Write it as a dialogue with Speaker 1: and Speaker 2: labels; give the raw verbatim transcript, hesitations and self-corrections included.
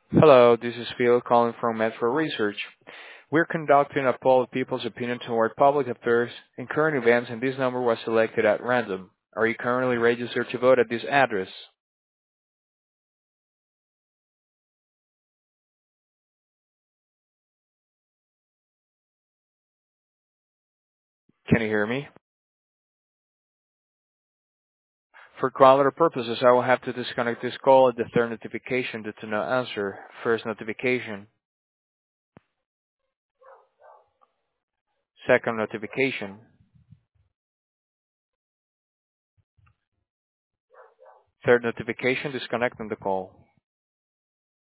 Speaker 1: Hello, this is Phil calling from Metro Research. We're conducting a poll of people's opinion toward public affairs and current events, and this number was selected at random. Are you currently registered to vote at this address? Can you hear me? For quality purposes, I will have to disconnect this call at the third notification due to no answer. First notification. Second notification. Third notification, disconnecting the call.